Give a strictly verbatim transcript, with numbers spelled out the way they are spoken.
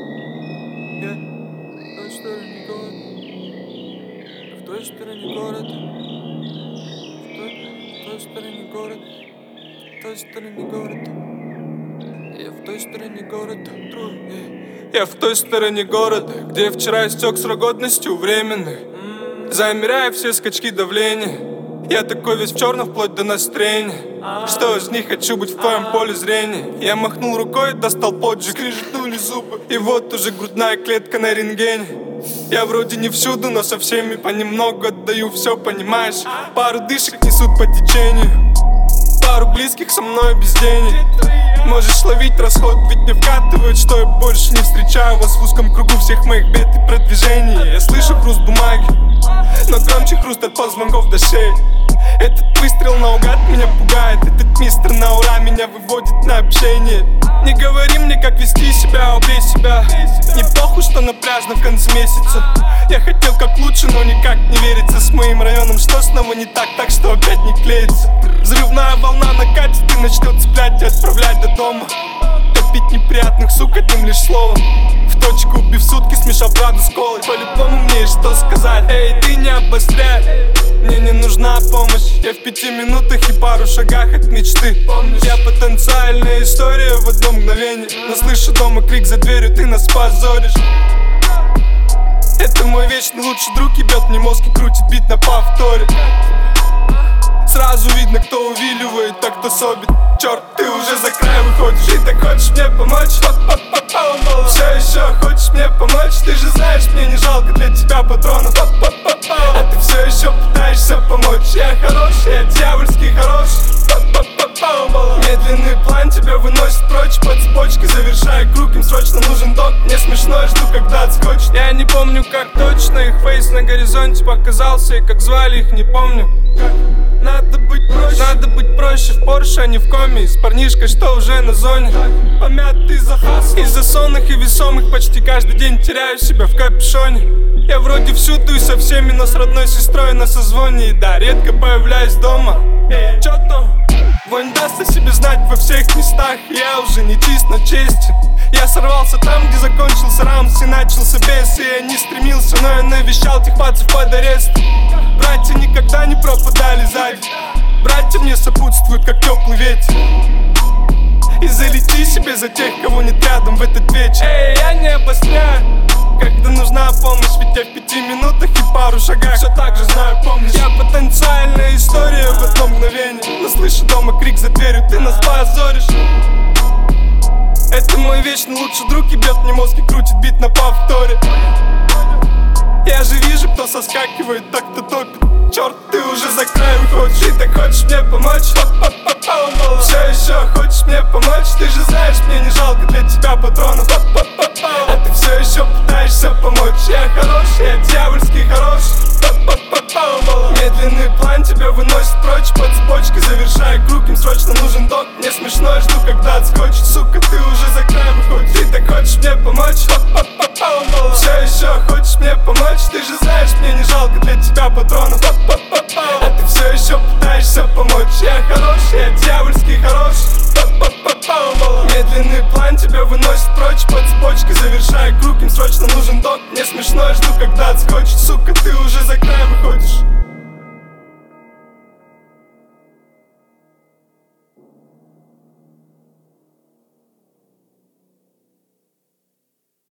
Я в той стороне город, в той стороне город, в той, в той стороне город, в той стороне город. Я в той стороне города, я в той стороне города, где вчера истек срок годности временный. Замеряя все скачки давления, я такой весь в черном вплоть до настроения. Что ж, не хочу быть в твоем поле зрения. Я махнул рукой, достал поджиг, скрижетнули зубы, и вот уже грудная клетка на рентгене. Я вроде не всюду, но со всеми понемногу отдаю все, понимаешь? Пару дышек несут по течению, пару близких со мной без денег. Можешь ловить расход, ведь не вкатывают, что я больше не встречаю вас в узком кругу всех моих бед и продвижений. Я слышу хруст бумаги, но громче хруст от позвонков до шеи. Этот выстрел наугад меня пугает, этот мистер на ура меня выводит на общение. Не говори мне, как вести себя, убей себя. Не похуй, что на пляжно в конце месяца. Я хотел как лучше, но никак не верится. С моим районом что снова не так, так что опять не клеится. Взрывная волна накатит и начнет цеплять и отправлять до дома. Топить неприятных сук одним лишь словом. В точку убив сутки, смешав правду с колой. По-любому мне есть что сказать. Эй, ты не обостряй, мне не нужна помощь. Я в пяти минутах и пару шагах от мечты. Помнишь? Я потенциальная история в одно мгновение. Но слышу дома крик за дверью, ты нас позоришь. Это мой вечный лучший друг, ебет мне мозг и крутит бит на повторе. Сразу видно, кто увиливает, а кто собит. Черт, ты уже за край выходишь, и так хочешь мне помочь? Все еще хочешь мне помочь? Ты же знаешь, мне не жалко для тебя патронов. А ты все еще пытаешься помочь. Я хорош, я дьявольский хорош. Медленный план тебя выносит прочь по цепочке, завершая круг, им срочно нужен док. Мне смешно, я жду, когда отскочит. Я не помню, как точно их фейс на горизонте показался, и как звали их, не помню. Как? Надо быть проще, надо быть проще в Порше, а не в коме. С парнишкой, что уже на зоне. Помятый за хасл. Из-за сонных и весомых почти каждый день теряю себя в капюшоне. Я вроде всюду и со всеми, но с родной сестрой на созвоне. И да, редко появляюсь дома. Эй, чё там? Вонь даст о себе знать во всех местах. Я уже не чист, но честен. Я сорвался там, где закончился рамс и начался бес. И я не стремился, но я навещал тех пацев под арест. Братья никогда не пропадали сзади. Братья мне сопутствуют, как теплый ветер. И залети себе за тех, кого нет рядом в этот вечер. Эй, я не обостряю, когда нужна помощь, ведь я в пяти минутах и пару шагах все так же знаю, помнишь? Я потенциальная история в одно мгновение. Но слышу дома крик за дверью, ты нас позоришь. Это мой вечный лучший друг, ебет мне мозг и крутит бит на повторе. Я же вижу, кто соскакивает, так кто топит. Черт, ты уже за край выходишь, и так хочешь мне помочь? Все еще хочешь мне помочь? Ты же знаешь, мне не жалко для тебя патронов. А ты все еще пытаешься помочь. Я хорош, я дьявольский хорош. Медленный план тебя выносит прочь по цепочке, завершая круг, им срочно нужен док. Мне смешно, я жду, когда отскочит. Сука, ты уже за край выходишь, ты так хочешь мне помочь? Все еще хочешь мне помочь? Ты же знаешь, мне не жалко для тебя патронов. А ты все еще пытаешься помочь. Я хорош, я дьявольский хорош. Медленный план тебя выносит прочь по цепочке, завершая круг, им срочно нужен док. Мне смешно, я жду, когда отскочит. Сука, ты уже за